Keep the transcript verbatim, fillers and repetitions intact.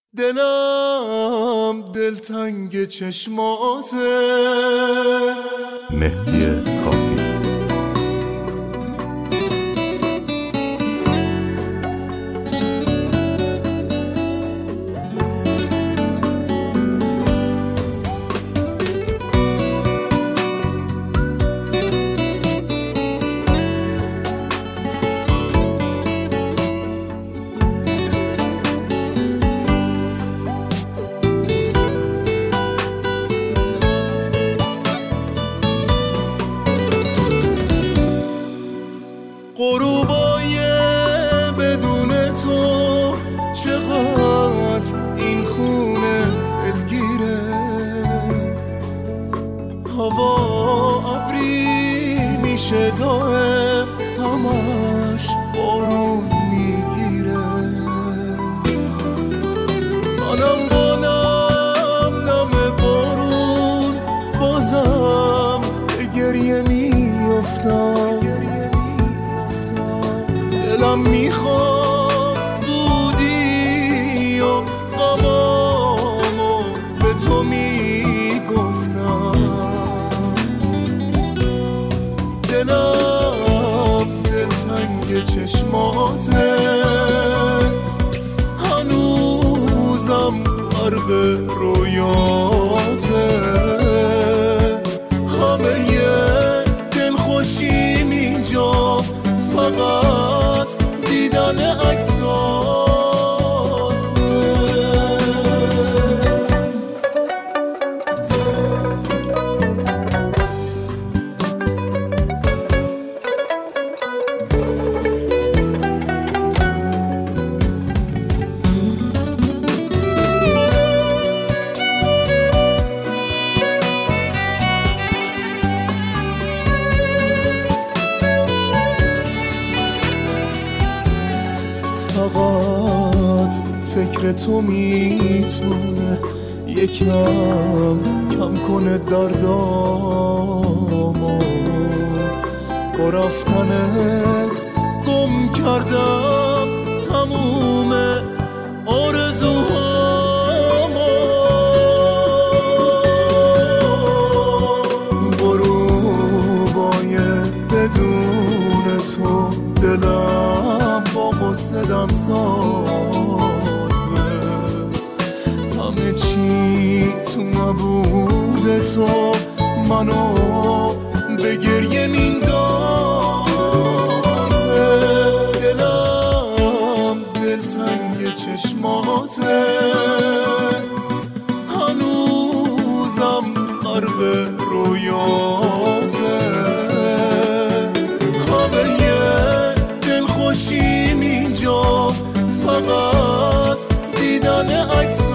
دلم دلتنگ چشماته. مهدی کافی. غروبای بدون تو چقدر این خونه دلگیره. هوا ابری میشه دائم، همش بارون میگیره. منم بالم نم بارون، بازم به گریه میافتم. دلم میخواست بودی و غمامو به تو میگفتم. دلم دلتنگ چشماته، هنوزم غرق رویاته. همه دلخوشیم اینجا، فقط دیدن عکساته. فقط فکر تو میتونه یکم کم کنه دردامو. با رفتنت گم کردم تموم آرزوهامو. غروبای بدون تو دلم با غصه دم سازه. همه چی تو نبود تو منو به گریه میندازه. دلم دلتنگ چشماته، هنوزم غرق رویاته. همه دلخوشیم اینجا، فقط دیدن عکس